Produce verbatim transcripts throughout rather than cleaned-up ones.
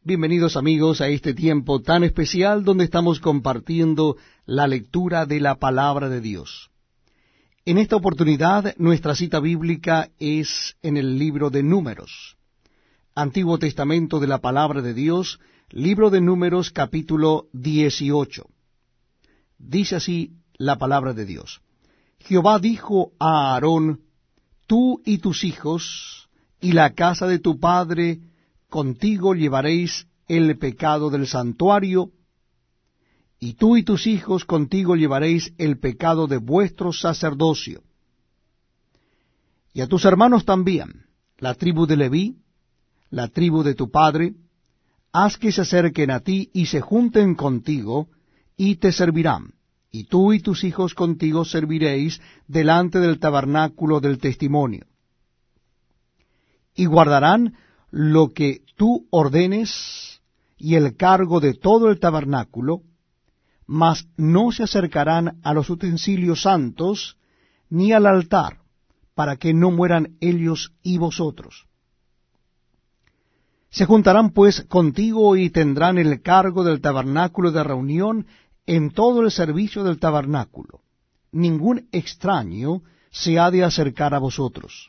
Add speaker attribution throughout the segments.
Speaker 1: Bienvenidos amigos a este tiempo tan especial donde estamos compartiendo la lectura de la palabra de Dios. En esta oportunidad nuestra cita bíblica es en el libro de Números, Antiguo Testamento de la palabra de Dios, libro de Números capítulo dieciocho. Dice así la palabra de Dios. Jehová dijo a Aarón: Tú y tus hijos y la casa de tu padre contigo llevaréis el pecado del santuario, y tú y tus hijos contigo llevaréis el pecado de vuestro sacerdocio. Y a tus hermanos también, la tribu de Leví, la tribu de tu padre, haz que se acerquen a ti y se junten contigo, y te servirán, y tú y tus hijos contigo serviréis delante del tabernáculo del testimonio. Y guardarán lo que tú ordenes y el cargo de todo el tabernáculo, mas no se acercarán a los utensilios santos ni al altar, para que no mueran ellos y vosotros. Se juntarán pues contigo y tendrán el cargo del tabernáculo de reunión en todo el servicio del tabernáculo. Ningún extraño se ha de acercar a vosotros.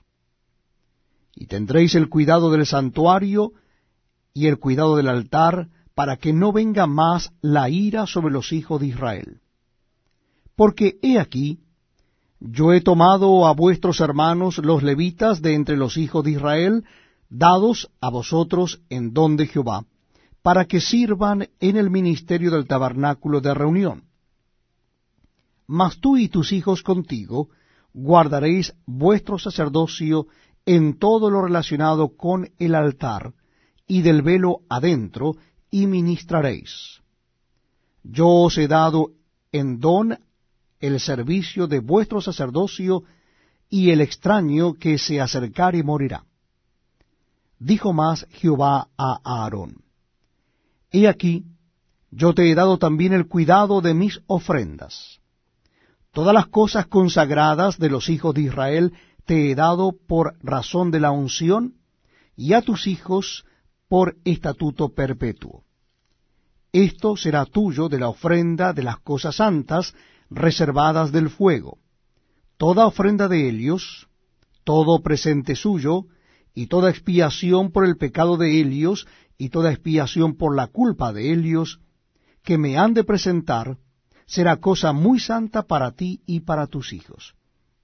Speaker 1: Y tendréis el cuidado del santuario y el cuidado del altar, para que no venga más la ira sobre los hijos de Israel. Porque he aquí, yo he tomado a vuestros hermanos los levitas de entre los hijos de Israel, dados a vosotros en don de Jehová, para que sirvan en el ministerio del tabernáculo de reunión. Mas tú y tus hijos contigo guardaréis vuestro sacerdocio en todo lo relacionado con el altar, y del velo adentro, y ministraréis. Yo os he dado en don el servicio de vuestro sacerdocio, y el extraño que se acercare morirá. Dijo más Jehová a Aarón: He aquí, yo te he dado también el cuidado de mis ofrendas. Todas las cosas consagradas de los hijos de Israel te he dado por razón de la unción, y a tus hijos por estatuto perpetuo. Esto será tuyo de la ofrenda de las cosas santas reservadas del fuego, toda ofrenda de ellos, todo presente suyo, y toda expiación por el pecado de ellos, y toda expiación por la culpa de ellos, que me han de presentar, será cosa muy santa para ti y para tus hijos.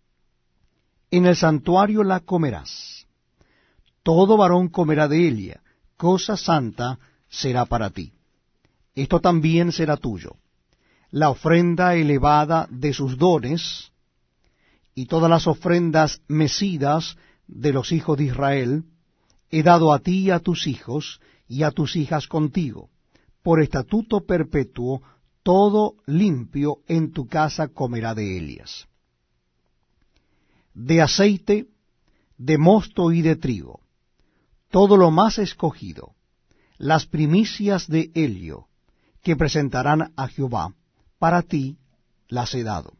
Speaker 1: En el santuario la comerás. Todo varón comerá de ella, cosa santa será para ti. Esto también será tuyo: la ofrenda elevada de sus dones, y todas las ofrendas mecidas de los hijos de Israel, he dado a ti y a tus hijos, y a tus hijas contigo, por estatuto perpetuo, todo limpio en tu casa comerá de ellas. De aceite, de mosto y de trigo, todo lo más escogido, las primicias de helio, que presentarán a Jehová, para ti las he dado.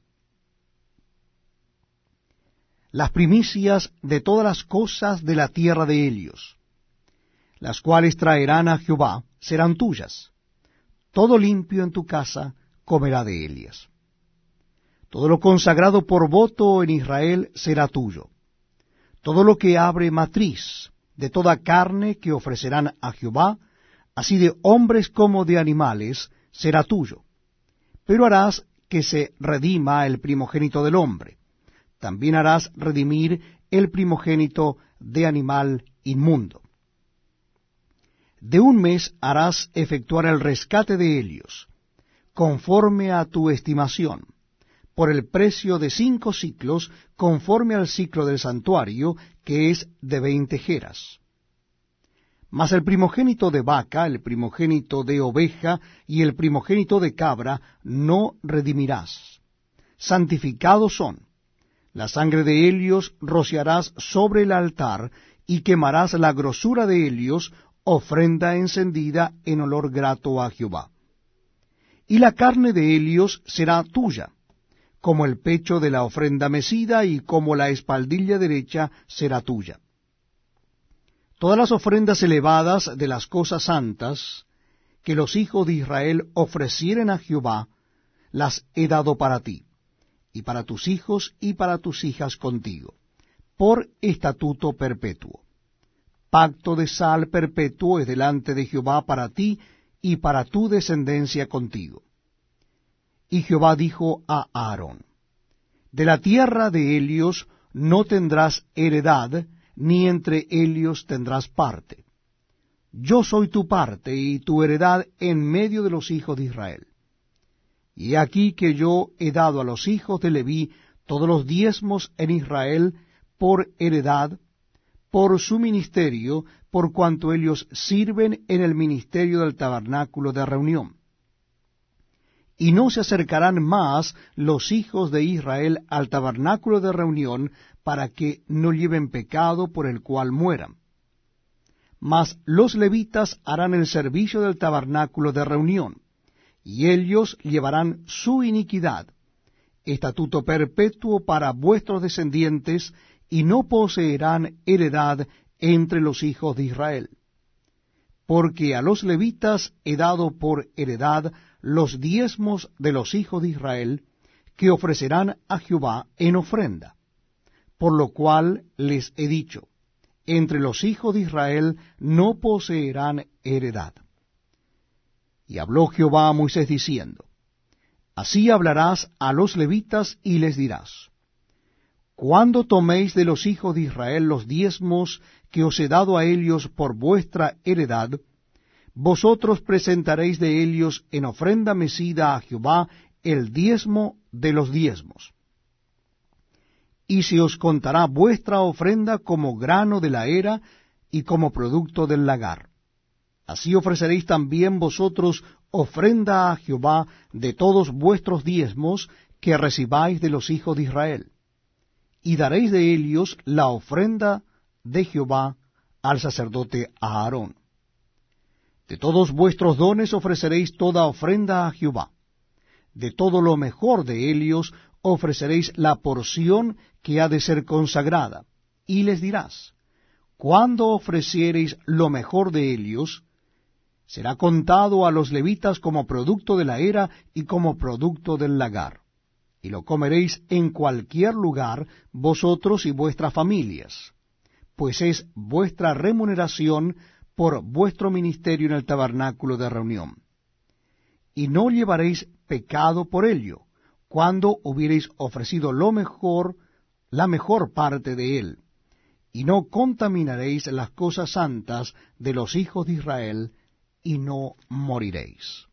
Speaker 1: Las primicias de todas las cosas de la tierra de Helios, las cuales traerán a Jehová, serán tuyas. Todo limpio en tu casa comerá de ellas. Todo lo consagrado por voto en Israel será tuyo. Todo lo que abre matriz de toda carne que ofrecerán a Jehová, así de hombres como de animales, será tuyo. Pero harás que se redima el primogénito del hombre. También harás redimir el primogénito de animal inmundo. De un mes harás efectuar el rescate de ellos, conforme a tu estimación, por el precio de cinco siclos, conforme al ciclo del santuario, que es de veinte geras. Mas el primogénito de vaca, el primogénito de oveja y el primogénito de cabra no redimirás. Santificados son. La sangre de ellos rociarás sobre el altar, y quemarás la grosura de ellos, ofrenda encendida en olor grato a Jehová. Y la carne de ellos será tuya, como el pecho de la ofrenda mecida, y como la espaldilla derecha será tuya. Todas las ofrendas elevadas de las cosas santas que los hijos de Israel ofrecieren a Jehová, las he dado para ti, y para tus hijos y para tus hijas contigo, por estatuto perpetuo. Pacto de sal perpetuo es delante de Jehová para ti y para tu descendencia contigo. Y Jehová dijo a Aarón, de la tierra de ellos no tendrás heredad, ni entre ellos tendrás parte. Yo soy tu parte y tu heredad en medio de los hijos de Israel. Y he aquí que yo he dado a los hijos de Leví todos los diezmos en Israel por heredad, por su ministerio, por cuanto ellos sirven en el ministerio del tabernáculo de reunión. Y no se acercarán más los hijos de Israel al tabernáculo de reunión para que no lleven pecado por el cual mueran. Mas los levitas harán el servicio del tabernáculo de reunión, y ellos llevarán su iniquidad, estatuto perpetuo para vuestros descendientes, y no poseerán heredad entre los hijos de Israel. Porque a los levitas he dado por heredad los diezmos de los hijos de Israel, que ofrecerán a Jehová en ofrenda. Por lo cual les he dicho, entre los hijos de Israel no poseerán heredad. Y habló Jehová a Moisés diciendo, así hablarás a los levitas y les dirás, cuando toméis de los hijos de Israel los diezmos que os he dado a ellos por vuestra heredad, vosotros presentaréis de ellos en ofrenda mecida a Jehová el diezmo de los diezmos. Y se os contará vuestra ofrenda como grano de la era y como producto del lagar. Así ofreceréis también vosotros ofrenda a Jehová de todos vuestros diezmos que recibáis de los hijos de Israel. Y daréis de ellos la ofrenda de Jehová al sacerdote Aarón. De todos vuestros dones ofreceréis toda ofrenda a Jehová. De todo lo mejor de ellos ofreceréis la porción que ha de ser consagrada. Y les dirás, cuando ofreciereis lo mejor de ellos, será contado a los levitas como producto de la era y como producto del lagar. Y lo comeréis en cualquier lugar, vosotros y vuestras familias, pues es vuestra remuneración por vuestro ministerio en el tabernáculo de reunión. Y no llevaréis pecado por ello, cuando hubiereis ofrecido lo mejor, la mejor parte de él, y no contaminaréis las cosas santas de los hijos de Israel, y no moriréis.